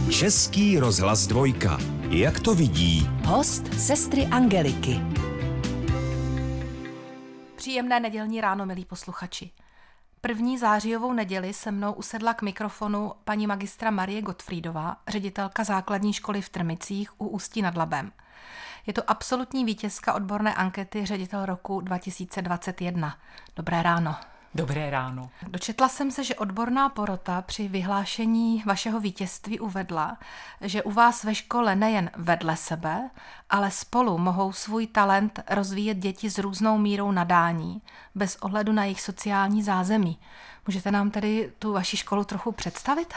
Český rozhlas Dvojka. Jak to vidí? Host sestry Angeliky. Příjemné nedělní ráno, milí posluchači. První zářijovou neděli se mnou usedla k mikrofonu paní magistra Marie Gottfriedová, ředitelka základní školy v Trmicích u Ústí nad Labem. Je to absolutní vítězka odborné ankety Ředitel roku 2021. Dobré ráno. Dobré ráno. Dočetla jsem se, že odborná porota při vyhlášení vašeho vítězství uvedla, že u vás ve škole nejen vedle sebe, ale spolu mohou svůj talent rozvíjet děti s různou mírou nadání, bez ohledu na jejich sociální zázemí. Můžete nám tedy tu vaši školu trochu představit?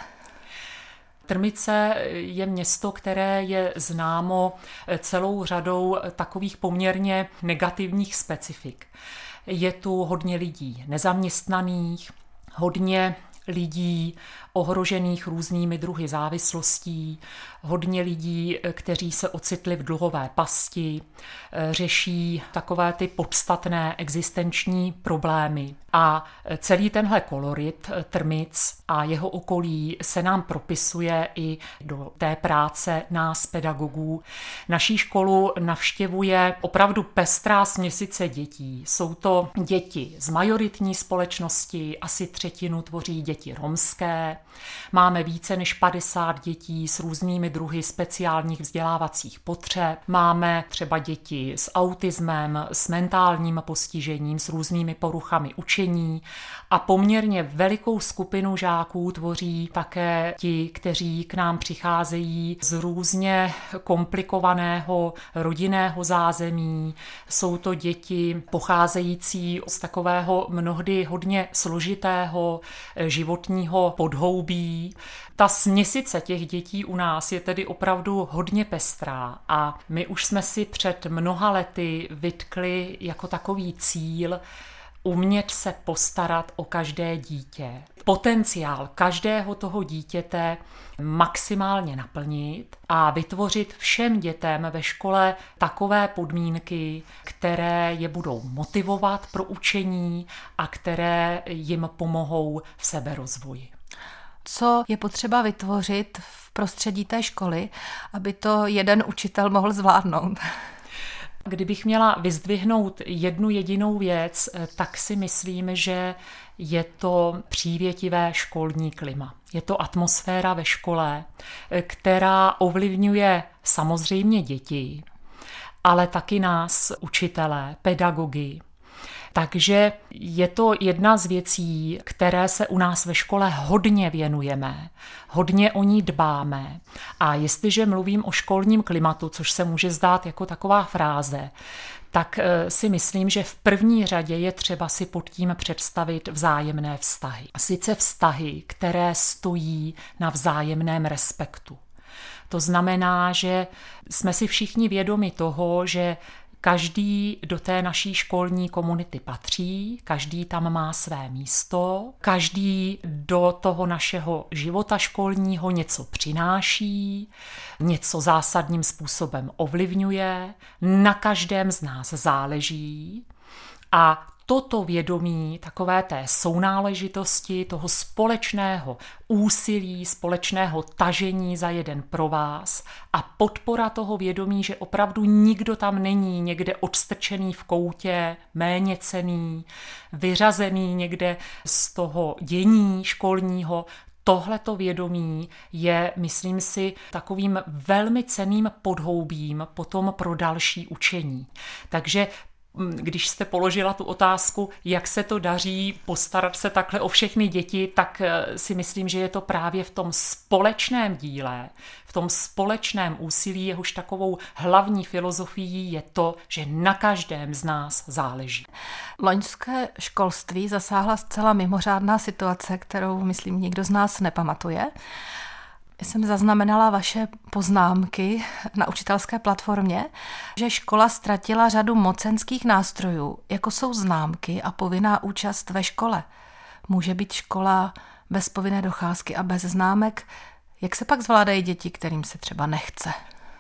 Trmice je město, které je známo celou řadou takových poměrně negativních specifik. Je tu hodně lidí nezaměstnaných, hodně lidí ohrožených různými druhy závislostí, hodně lidí, kteří se ocitli v dluhové pasti, řeší takové ty podstatné existenční problémy. A celý tenhle kolorit Trmic a jeho okolí se nám propisuje i do té práce nás pedagogů. Naší školu navštěvuje opravdu pestrá směsice dětí. Jsou to děti z majoritní společnosti, asi třetinu tvoří děti romské. Máme více než 50 dětí s různými druhy speciálních vzdělávacích potřeb. Máme třeba děti s autismem, s mentálním postižením, s různými poruchami učení a poměrně velikou skupinu žáků tvoří také ti, kteří k nám přicházejí z různě komplikovaného rodinného zázemí. Jsou to děti pocházející z takového mnohdy hodně složitého životního podhoubí. Ta směsice těch dětí u nás je tedy opravdu hodně pestrá a my už jsme si před mnoha lety vytkli jako takový cíl umět se postarat o každé dítě. Potenciál každého toho dítěte maximálně naplnit a vytvořit všem dětem ve škole takové podmínky, které je budou motivovat pro učení a které jim pomohou v seberozvoji. Co je potřeba vytvořit v prostředí té školy, aby to jeden učitel mohl zvládnout? Kdybych měla vyzdvihnout jednu jedinou věc, tak si myslím, že je to přívětivé školní klima. Je to atmosféra ve škole, která ovlivňuje samozřejmě děti, ale taky nás, učitele, pedagogy. Takže je to jedna z věcí, které se u nás ve škole hodně věnujeme, hodně o ní dbáme. A jestliže mluvím o školním klimatu, což se může zdát jako taková fráze, tak si myslím, že v první řadě je třeba si pod tím představit vzájemné vztahy. Sice vztahy, které stojí na vzájemném respektu. To znamená, že jsme si všichni vědomi toho, že každý do té naší školní komunity patří, každý tam má své místo, každý do toho našeho života školního něco přináší, něco zásadním způsobem ovlivňuje, na každém z nás záleží a toto vědomí takové té sounáležitosti, toho společného úsilí, společného tažení za jeden provaz a podpora toho vědomí, že opravdu nikdo tam není někde odstrčený v koutě, méněcenný, vyřazený někde z toho dění školního. Tohleto vědomí je, myslím si, takovým velmi cenným podhoubím potom pro další učení. Takže když jste položila tu otázku, jak se to daří postarat se takhle o všechny děti, tak si myslím, že je to právě v tom společném díle, v tom společném úsilí, jehož takovou hlavní filozofií je to, že na každém z nás záleží. Loňské školství zasáhla zcela mimořádná situace, kterou, myslím, nikdo z nás nepamatuje. Jsem zaznamenala vaše poznámky na učitelské platformě, že škola ztratila řadu mocenských nástrojů, jako jsou známky a povinná účast ve škole. Může být škola bez povinné docházky a bez známek. Jak se pak zvládají děti, kterým se třeba nechce?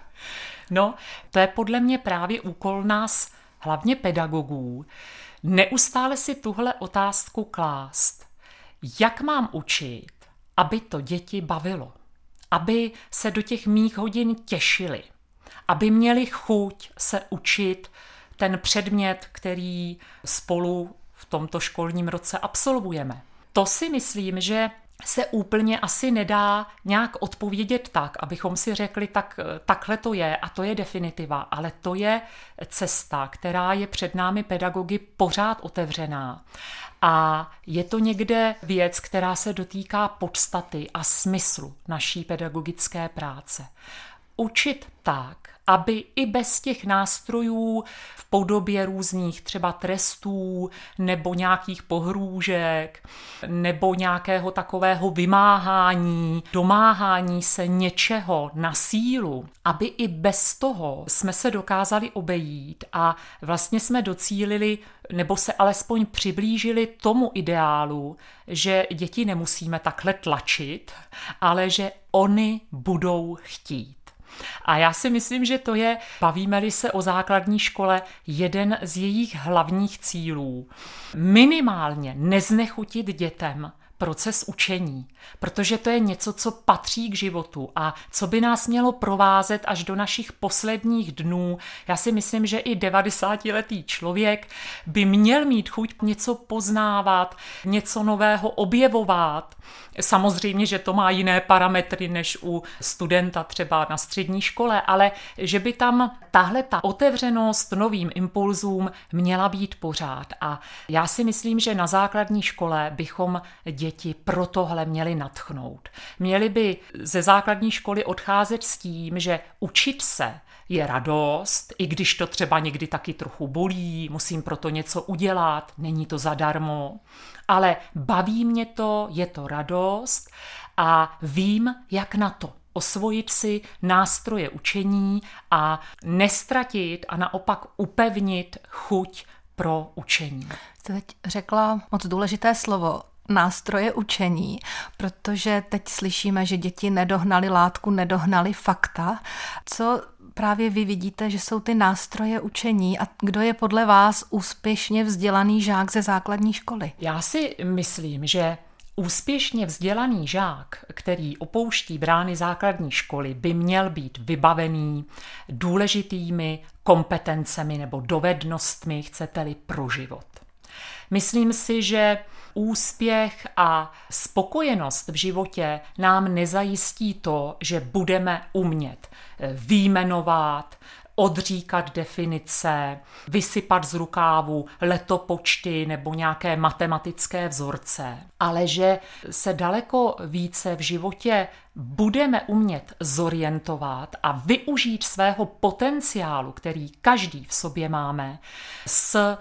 No, to je podle mě právě úkol nás, hlavně pedagogů, neustále si tuhle otázku klást. Jak mám učit, aby to děti bavilo? aby se do těch mých hodin těšili, aby měli chuť se učit ten předmět, který spolu v tomto školním roce absolvujeme. To si myslím, že se úplně asi nedá nějak odpovědět tak, abychom si řekli, takhle to je a to je definitiva, ale to je cesta, která je před námi pedagogy pořád otevřená. A je to někde věc, která se dotýká podstaty a smyslu naší pedagogické práce. Učit tak, aby i bez těch nástrojů v podobě různých třeba trestů nebo nějakých pohrůžek nebo nějakého takového vymáhání, domáhání se něčeho na sílu, aby i bez toho jsme se dokázali obejít a vlastně jsme docílili nebo se alespoň přiblížili tomu ideálu, že děti nemusíme takhle tlačit, ale že oni budou chtít. A já si myslím, že to je, bavíme-li se o základní škole, jeden z jejich hlavních cílů. Minimálně neznechutit dětem proces učení, protože to je něco, co patří k životu a co by nás mělo provázet až do našich posledních dnů. Já si myslím, že i 90letý člověk by měl mít chuť něco poznávat, něco nového objevovat. Samozřejmě, že to má jiné parametry než u studenta třeba na střední škole, ale že by tam tahle ta otevřenost novým impulzům měla být pořád. A já si myslím, že na základní škole bychom děti pro tohle měli nadchnout. Měli by ze základní školy odcházet s tím, že učit se je radost, i když to třeba někdy taky trochu bolí, musím proto něco udělat, není to zadarmo, ale baví mě to, je to radost a vím, jak na to. Osvojit si nástroje učení a nestratit a naopak upevnit chuť pro učení. Jste teď řekla moc důležité slovo. Nástroje učení, protože teď slyšíme, že děti nedohnaly látku, nedohnaly fakta. Co právě vy vidíte, že jsou ty nástroje učení a kdo je podle vás úspěšně vzdělaný žák ze základní školy? Já si myslím, že úspěšně vzdělaný žák, který opouští brány základní školy, by měl být vybavený důležitými kompetencemi nebo dovednostmi, chcete-li, pro život. Myslím si, že úspěch a spokojenost v životě nám nezajistí to, že budeme umět vyjmenovat, odříkat definice, vysypat z rukávu letopočty nebo nějaké matematické vzorce, ale že se daleko více v životě budeme umět zorientovat a využít svého potenciálu, který každý v sobě máme, s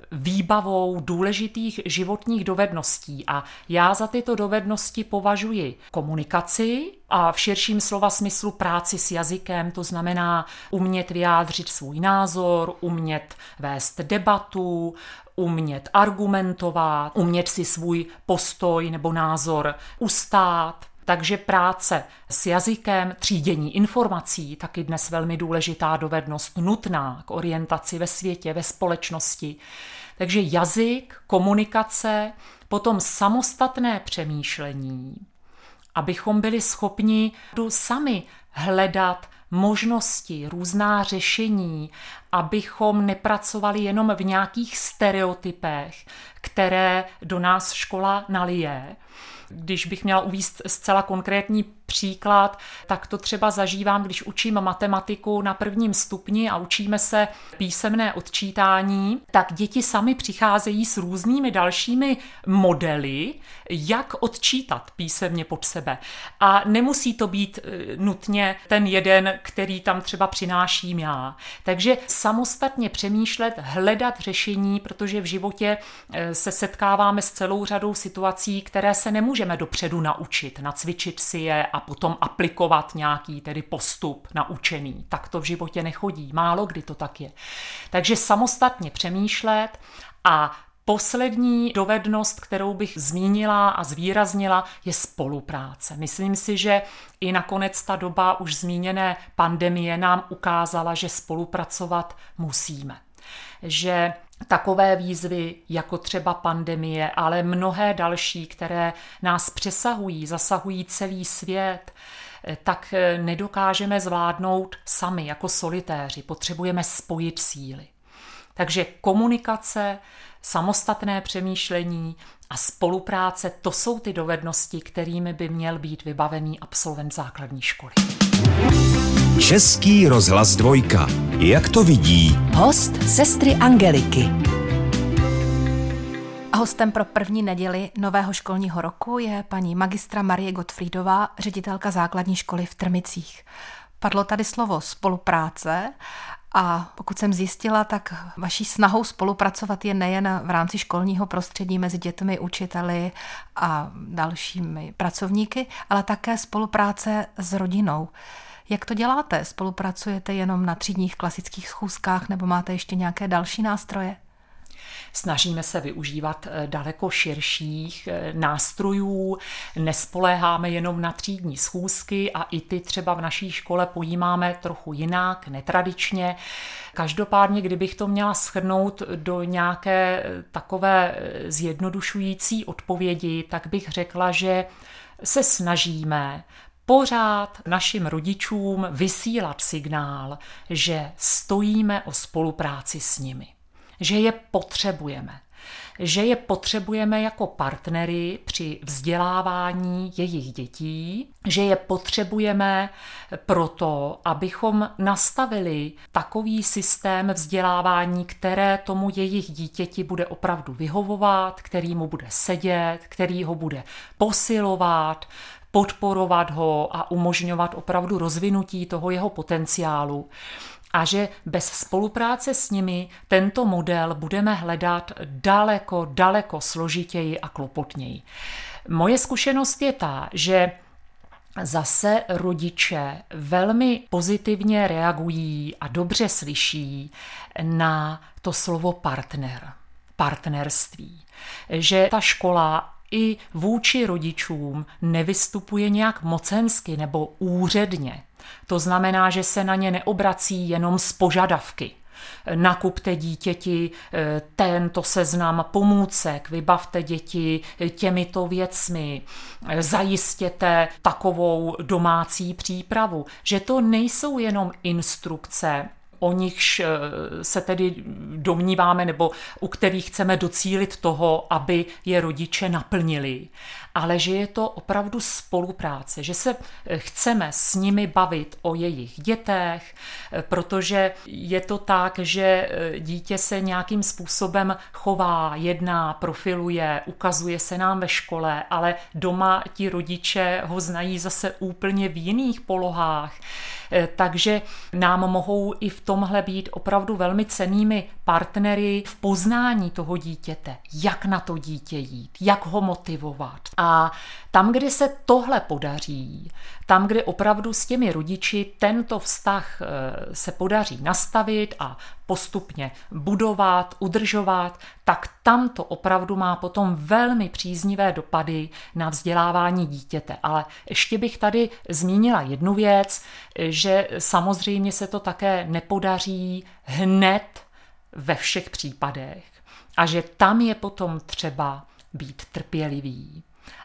výbavou důležitých životních dovedností. A já za tyto dovednosti považuji komunikaci a v širším slova smyslu práci s jazykem, to znamená umět vyjádřit svůj názor, umět vést debatu, umět argumentovat, umět si svůj postoj nebo názor ustát. Takže práce s jazykem, třídění informací, taky dnes velmi důležitá dovednost, nutná k orientaci ve světě, ve společnosti. Takže jazyk, komunikace, potom samostatné přemýšlení, abychom byli schopni sami hledat možnosti, různá řešení, abychom nepracovali jenom v nějakých stereotypech, které do nás škola nalije. Když bych měla uvést zcela konkrétní příklad, tak to třeba zažívám, když učím matematiku na 1. stupni a učíme se písemné odčítání, tak děti sami přicházejí s různými dalšími modely, jak odčítat písemně pod sebe. A nemusí to být nutně ten jeden, který tam třeba přináším já. Takže samostatně přemýšlet, hledat řešení, protože v životě se setkáváme s celou řadou situací, které se nemůžeme dopředu naučit, nacvičit si je a potom aplikovat nějaký tedy postup naučený. Tak to v životě nechodí, málo kdy to tak je. Takže samostatně přemýšlet a poslední dovednost, kterou bych zmínila a zvýraznila, je spolupráce. Myslím si, že i nakonec ta doba už zmíněné pandemie nám ukázala, že spolupracovat musíme. Že takové výzvy, jako třeba pandemie, ale mnohé další, které nás přesahují, zasahují celý svět, tak nedokážeme zvládnout sami jako solitéři. Potřebujeme spojit síly. Takže komunikace, samostatné přemýšlení a spolupráce, to jsou ty dovednosti, kterými by měl být vybavený absolvent základní školy. Český rozhlas 2. Jak to vidí? Host sestry Angeliky. A hostem pro první neděli nového školního roku je paní magistra Marie Gottfriedová, ředitelka základní školy v Trmicích. Padlo tady slovo spolupráce a pokud jsem zjistila, tak vaší snahou spolupracovat je nejen v rámci školního prostředí mezi dětmi, učiteli a dalšími pracovníky, ale také spolupráce s rodinou. Jak to děláte? Spolupracujete jenom na třídních klasických schůzkách nebo máte ještě nějaké další nástroje? Snažíme se využívat daleko širších nástrojů, nespoléháme jenom na třídní schůzky a i ty třeba v naší škole pojímáme trochu jinak, netradičně. Každopádně, kdybych to měla shrnout do nějaké takové zjednodušující odpovědi, tak bych řekla, že se snažíme pořád našim rodičům vysílat signál, že stojíme o spolupráci s nimi. Že je potřebujeme jako partnery při vzdělávání jejich dětí, že je potřebujeme proto, abychom nastavili takový systém vzdělávání, které tomu jejich dítěti bude opravdu vyhovovat, který mu bude sedět, který ho bude posilovat, podporovat ho a umožňovat opravdu rozvinutí toho jeho potenciálu. A že bez spolupráce s nimi tento model budeme hledat daleko složitěji a klopotněji. Moje zkušenost je ta, že zase rodiče velmi pozitivně reagují a dobře slyší na to slovo partnerství. Že ta škola i vůči rodičům nevystupuje nějak mocensky nebo úředně. To znamená, že se na ně neobrací jenom z požadavky. Nakupte dítěti tento seznam pomůcek, vybavte děti těmito věcmi, zajistěte takovou domácí přípravu. Že to nejsou jenom instrukce, o nichž se tedy domníváme nebo u kterých chceme docílit toho, aby je rodiče naplnili, ale že je to opravdu spolupráce, že se chceme s nimi bavit o jejich dětech, protože je to tak, že dítě se nějakým způsobem chová, jedná, profiluje, ukazuje se nám ve škole, ale doma ti rodiče ho znají zase úplně v jiných polohách. Takže nám mohou i v tomhle být opravdu velmi cennými partnery v poznání toho dítěte, jak na to dítě jít, jak ho motivovat. A tam, kde se tohle podaří, tam, kde opravdu s těmi rodiči tento vztah se podaří nastavit a postupně budovat, udržovat, tak tam to opravdu má potom velmi příznivé dopady na vzdělávání dítěte. Ale ještě bych tady zmínila jednu věc, že samozřejmě se to také nepodaří hned ve všech případech a že tam je potom třeba být trpělivý.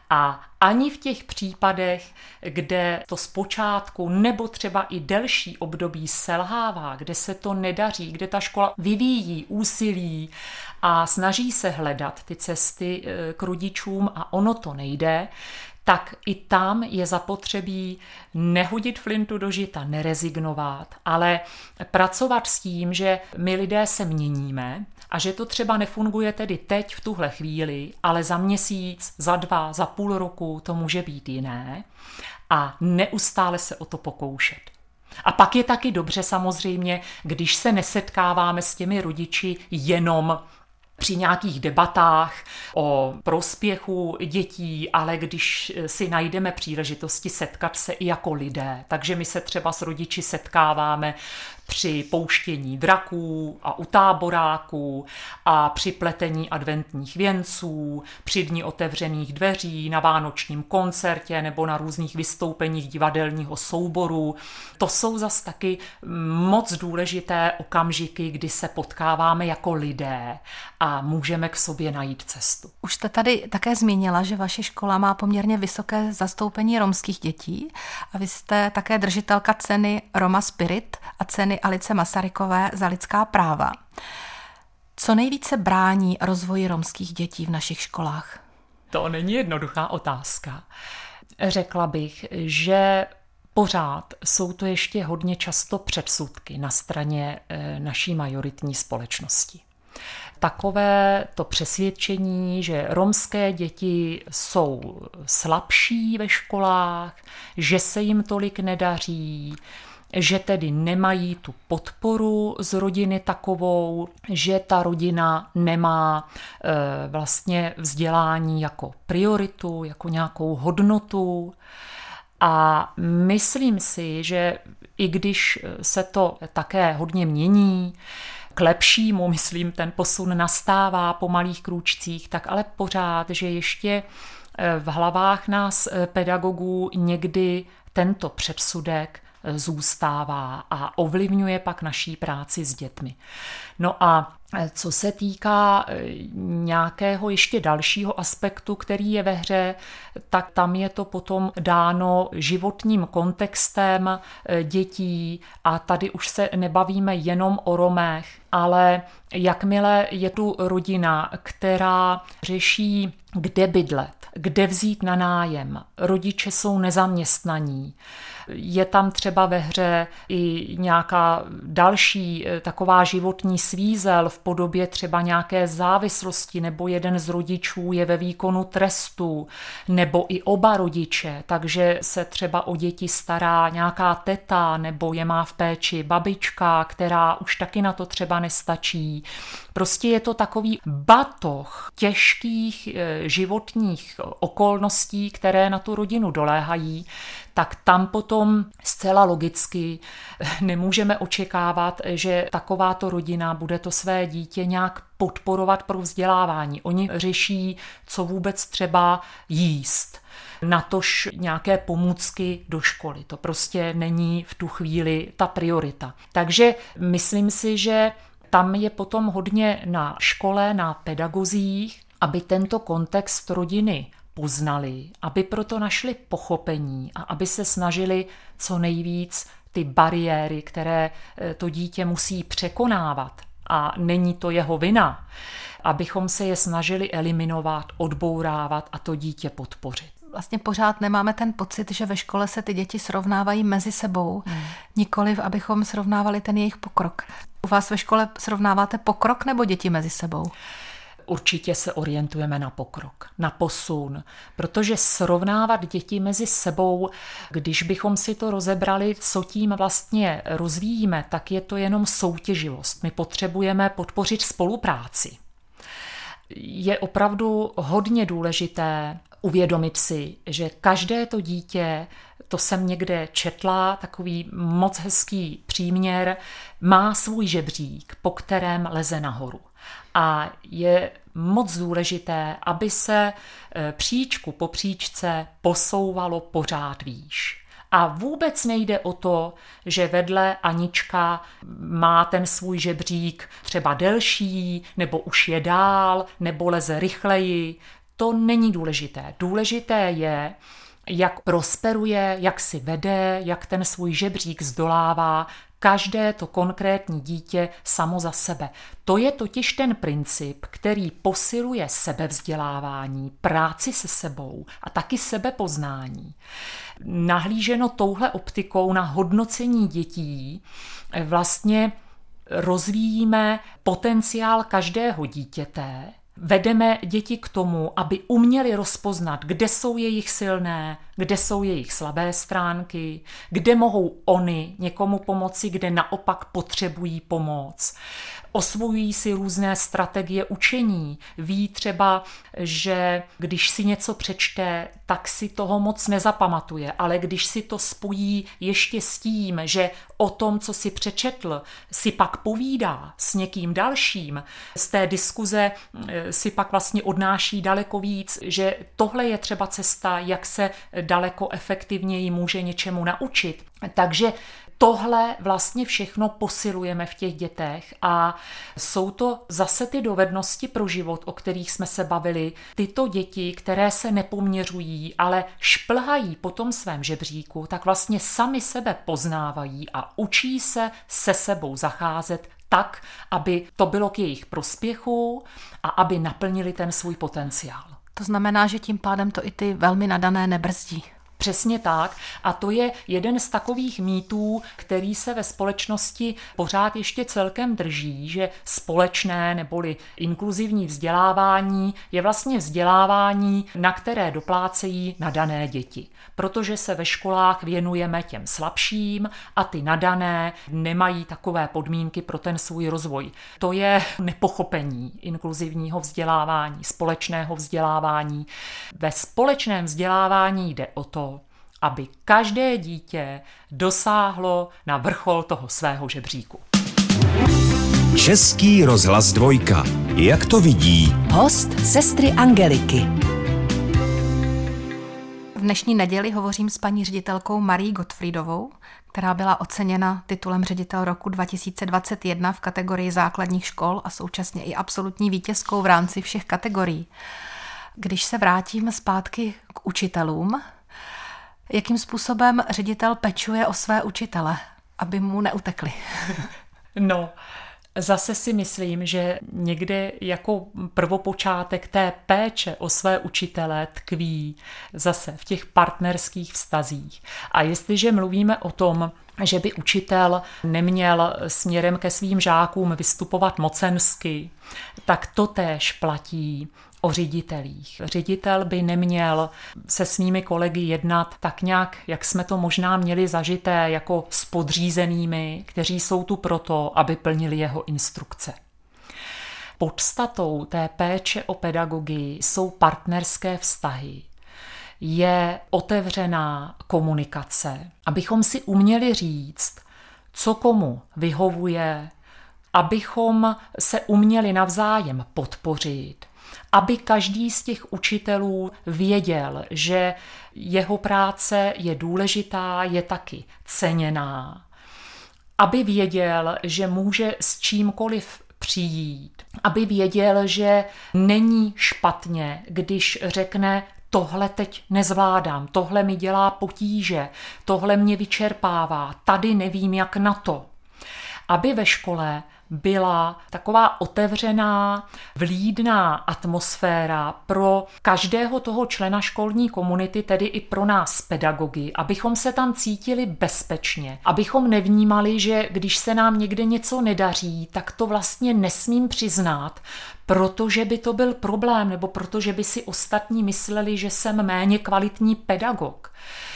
A ani v těch případech, kde to zpočátku nebo třeba i delší období selhává, kde se to nedaří, kde ta škola vyvíjí úsilí a snaží se hledat ty cesty k rodičům a ono to nejde, tak i tam je zapotřebí nehodit flintu do žita, nerezignovat, ale pracovat s tím, že my lidé se měníme a že to třeba nefunguje tedy teď v tuhle chvíli, ale za měsíc, za 2, za půl roku to může být jiné a neustále se o to pokoušet. A pak je taky dobře samozřejmě, když se nesetkáváme s těmi rodiči jenom při nějakých debatách o prospěchu dětí, ale když si najdeme příležitosti setkat se i jako lidé. Takže my se třeba s rodiči setkáváme při pouštění draků a u táboráků a při pletení adventních věnců, při dni otevřených dveří, na vánočním koncertě nebo na různých vystoupeních divadelního souboru. To jsou zas taky moc důležité okamžiky, kdy se potkáváme jako lidé a můžeme k sobě najít cestu. Už jste tady také zmínila, že vaše škola má poměrně vysoké zastoupení romských dětí a vy jste také držitelka ceny Roma Spirit a ceny Alice Masarykové za lidská práva. Co nejvíce brání rozvoji romských dětí v našich školách? To není jednoduchá otázka. Řekla bych, že pořád jsou to ještě hodně často předsudky na straně naší majoritní společnosti. Takové to přesvědčení, že romské děti jsou slabší ve školách, že se jim tolik nedaří, že tedy nemají tu podporu z rodiny takovou, že ta rodina nemá vlastně vzdělání jako prioritu, jako nějakou hodnotu. A myslím si, že i když se to také hodně mění, k lepšímu, myslím, ten posun nastává po malých krůčcích, tak ale pořád, že ještě v hlavách nás pedagogů někdy tento předsudek zůstává a ovlivňuje pak naší práci s dětmi. No a co se týká nějakého ještě dalšího aspektu, který je ve hře, tak tam je to potom dáno životním kontextem dětí a tady už se nebavíme jenom o Romech, ale jakmile je tu rodina, která řeší, kde bydlet, kde vzít na nájem, rodiče jsou nezaměstnaní, je tam třeba ve hře i nějaká další taková životní svízel v podobě třeba nějaké závislosti, nebo jeden z rodičů je ve výkonu trestu, nebo i oba rodiče, takže se třeba o děti stará nějaká teta, nebo je má v péči babička, která už taky na to třeba nestačí. Prostě je to takový batoh těžkých životních okolností, které na tu rodinu doléhají, tak tam potom zcela logicky nemůžeme očekávat, že takováto rodina bude to své dítě nějak podporovat pro vzdělávání. Oni řeší, co vůbec třeba jíst, natož nějaké pomůcky do školy. To prostě není v tu chvíli ta priorita. Takže myslím si, že tam je potom hodně na škole, na pedagozích, aby tento kontext rodiny poznali, aby proto našli pochopení a aby se snažili co nejvíc ty bariéry, které to dítě musí překonávat, a není to jeho vina, abychom se je snažili eliminovat, odbourávat a to dítě podpořit. Vlastně pořád nemáme ten pocit, že ve škole se ty děti srovnávají mezi sebou, nikoliv abychom srovnávali ten jejich pokrok. U vás ve škole srovnáváte pokrok nebo děti mezi sebou? Určitě se orientujeme na pokrok, na posun, protože srovnávat děti mezi sebou, když bychom si to rozebrali, co tím vlastně rozvíjíme, tak je to jenom soutěživost. My potřebujeme podpořit spolupráci. Je opravdu hodně důležité uvědomit si, že každé to dítě, to jsem někde četla, takový moc hezký příměr, má svůj žebřík, po kterém leze nahoru. A je moc důležité, aby se příčku po příčce posouvalo pořád výš. A vůbec nejde o to, že vedle Anička má ten svůj žebřík třeba delší, nebo už je dál, nebo leze rychleji. To není důležité. Důležité je, jak prosperuje, jak si vede, jak ten svůj žebřík zdolává každé to konkrétní dítě samo za sebe. To je totiž ten princip, který posiluje sebevzdělávání, práci se sebou a taky sebepoznání. Nahlíženo touhle optikou na hodnocení dětí vlastně rozvíjíme potenciál každého dítěte, vedeme děti k tomu, aby uměli rozpoznat, kde jsou jejich silné, kde jsou jejich slabé stránky, kde mohou oni někomu pomoci, kde naopak potřebují pomoc. osvojují si různé strategie učení, ví třeba, že když si něco přečte, tak si toho moc nezapamatuje, ale když si to spojí ještě s tím, že o tom, co si přečetl, si pak povídá s někým dalším, z té diskuze si pak vlastně odnáší daleko víc, že tohle je třeba cesta, jak se daleko efektivněji může něčemu naučit. Takže tohle vlastně všechno posilujeme v těch dětech a jsou to zase ty dovednosti pro život, o kterých jsme se bavili. Tyto děti, které se nepoměřují, ale šplhají po tom svém žebříku, tak vlastně sami sebe poznávají a učí se sebou zacházet tak, aby to bylo k jejich prospěchu a aby naplnili ten svůj potenciál. To znamená, že tím pádem to i ty velmi nadané nebrzdí. Přesně tak. A to je jeden z takových mýtů, který se ve společnosti pořád ještě celkem drží, že společné neboli inkluzivní vzdělávání je vlastně vzdělávání, na které doplácejí nadané děti. Protože se ve školách věnujeme těm slabším a ty nadané nemají takové podmínky pro ten svůj rozvoj. To je nepochopení inkluzivního vzdělávání, společného vzdělávání. Ve společném vzdělávání jde o to, aby každé dítě dosáhlo na vrchol toho svého žebříku. Český rozhlas 2. Jak to vidí? Host sestry Angeliky. V dnešní neděli hovořím s paní ředitelkou Marií Gottfriedovou, která byla oceněna titulem ředitel roku 2021 v kategorii základních škol a současně i absolutní vítězkou v rámci všech kategorií. Když se vrátím zpátky k učitelům, jakým způsobem ředitel pečuje o své učitele, aby mu neutekli? No, zase si myslím, že někde jako prvopočátek té péče o své učitele tkví zase v těch partnerských vztazích. A jestliže mluvíme o tom, že by učitel neměl směrem ke svým žákům vystupovat mocensky, tak to též platí o ředitelích. Ředitel by neměl se svými kolegy jednat tak nějak, jak jsme to možná měli zažité, jako s podřízenými, kteří jsou tu proto, aby plnili jeho instrukce. Podstatou té péče o pedagogii jsou partnerské vztahy. Je otevřená komunikace, abychom si uměli říct, co komu vyhovuje, abychom se uměli navzájem podpořit, aby každý z těch učitelů věděl, že jeho práce je důležitá, je taky ceněná, aby věděl, že může s čímkoliv přijít, aby věděl, že není špatně, když řekne, tohle teď nezvládám, tohle mi dělá potíže, tohle mě vyčerpává, tady nevím jak na to. Aby ve škole byla taková otevřená, vlídná atmosféra pro každého toho člena školní komunity, tedy i pro nás pedagogy, abychom se tam cítili bezpečně, abychom nevnímali, že když se nám někde něco nedaří, tak to vlastně nesmím přiznat, protože by to byl problém, nebo protože by si ostatní mysleli, že jsem méně kvalitní pedagog.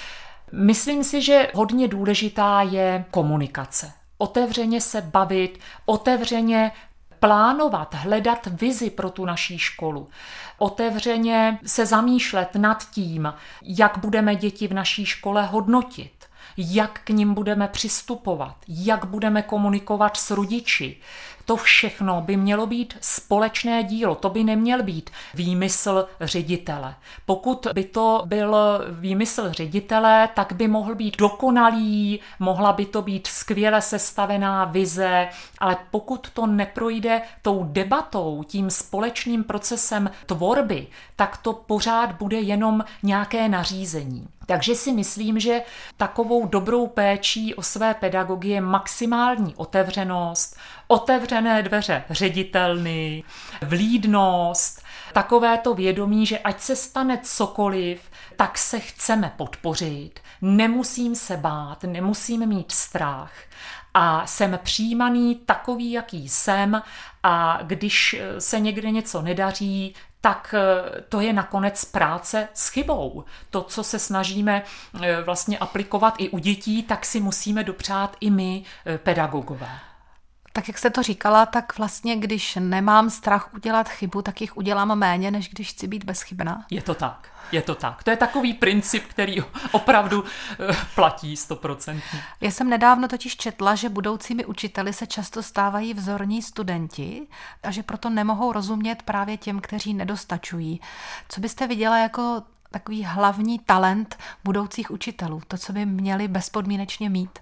Myslím si, že hodně důležitá je komunikace. Otevřeně se bavit, otevřeně plánovat, hledat vizi pro tu naší školu. Otevřeně se zamýšlet nad tím, jak budeme děti v naší škole hodnotit, jak k nim budeme přistupovat, jak budeme komunikovat s rodiči. To všechno by mělo být společné dílo, to by neměl být výmysl ředitele. Pokud by to byl výmysl ředitele, tak by mohl být dokonalý, mohla by to být skvěle sestavená vize, ale pokud to neprojde tou debatou, tím společným procesem tvorby, tak to pořád bude jenom nějaké nařízení. Takže si myslím, že takovou dobrou péčí o své pedagogy je maximální otevřenost, otevřené dveře ředitelny, vlídnost, takové to vědomí, že ať se stane cokoliv, tak se chceme podpořit, nemusím se bát, nemusím mít strach a jsem přijímaný takový, jaký jsem a když se někde něco nedaří, tak to je nakonec práce s chybou. To, co se snažíme vlastně aplikovat i u dětí, tak si musíme dopřát i my, pedagogové. Tak jak jste to říkala, tak vlastně, když nemám strach udělat chybu, tak jich udělám méně, než když chci být bezchybná. Je to tak. Je to tak. To je takový princip, který opravdu platí 100%. Já jsem nedávno totiž četla, že budoucími učiteli se často stávají vzorní studenti a že proto nemohou rozumět právě těm, kteří nedostačují. Co byste viděla jako takový hlavní talent budoucích učitelů? To, co by měli bezpodmínečně mít?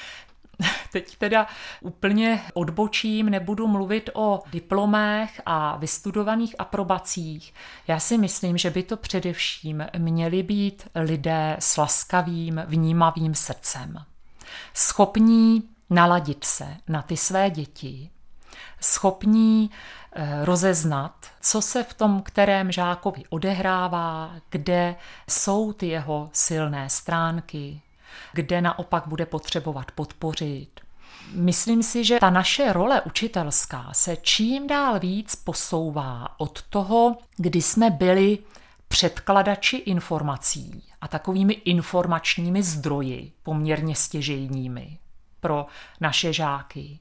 Teď teda úplně odbočím, nebudu mluvit o diplomech a vystudovaných aprobacích. Já si myslím, že by to především měli být lidé s laskavým, vnímavým srdcem. Schopní naladit se na ty své děti, schopní rozeznat, co se v tom kterém žákovi odehrává, kde jsou ty jeho silné stránky, kde naopak bude potřebovat podpořit. Myslím si, že ta naše role učitelská se čím dál víc posouvá od toho, kdy jsme byli předkladači informací a takovými informačními zdroji, poměrně stěžejními pro naše žáky.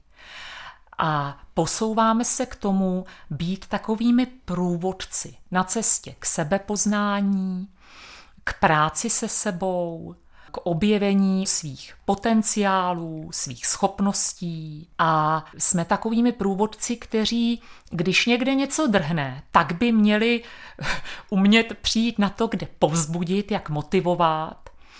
A posouváme se k tomu být takovými průvodci na cestě k sebepoznání, k práci se sebou, k objevení svých potenciálů, svých schopností a jsme takovými průvodci, kteří, když někde něco drhne, tak by měli umět přijít na to, kde povzbudit, jak motivovat.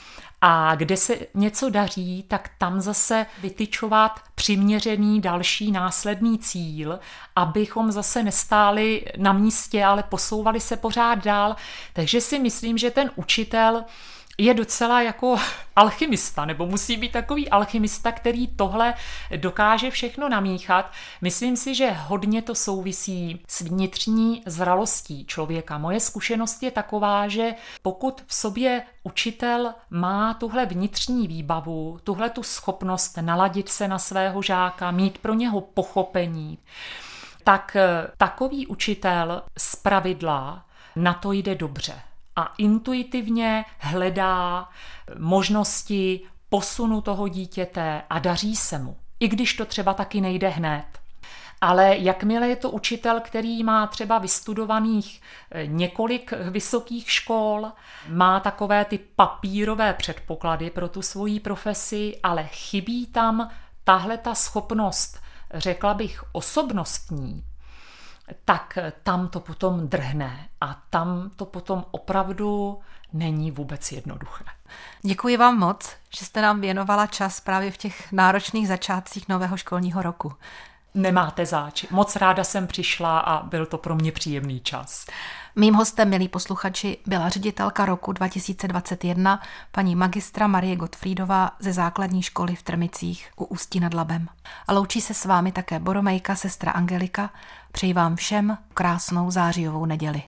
A kde se něco daří, tak tam zase vytyčovat přiměřený další následný cíl, abychom zase nestáli na místě, ale posouvali se pořád dál. Takže si myslím, že ten učitel je docela jako alchymista, nebo musí být takový alchymista, který tohle dokáže všechno namíchat. Myslím si, že hodně to souvisí s vnitřní zralostí člověka. Moje zkušenost je taková, že pokud v sobě učitel má tuhle vnitřní výbavu, tuhle tu schopnost naladit se na svého žáka, mít pro něho pochopení, tak takový učitel zpravidla na to jde dobře. A intuitivně hledá možnosti posunu toho dítěte a daří se mu. I když to třeba taky nejde hned. Ale jakmile je to učitel, který má třeba vystudovaných několik vysokých škol, má takové ty papírové předpoklady pro tu svoji profesi, ale chybí tam tahle ta schopnost, řekla bych, osobnostní, tak tam to potom drhne a tam to potom opravdu není vůbec jednoduché. Děkuji vám moc, že jste nám věnovala čas právě v těch náročných začátcích nového školního roku. Nemáte zač. Moc ráda jsem přišla a byl to pro mě příjemný čas. Mým hostem, milí posluchači, byla ředitelka roku 2021, paní magistra Marie Gottfriedová ze základní školy v Trmicích u Ústí nad Labem. A loučí se s vámi také boromejka sestra Angelika. Přeji vám všem krásnou zářijovou neděli.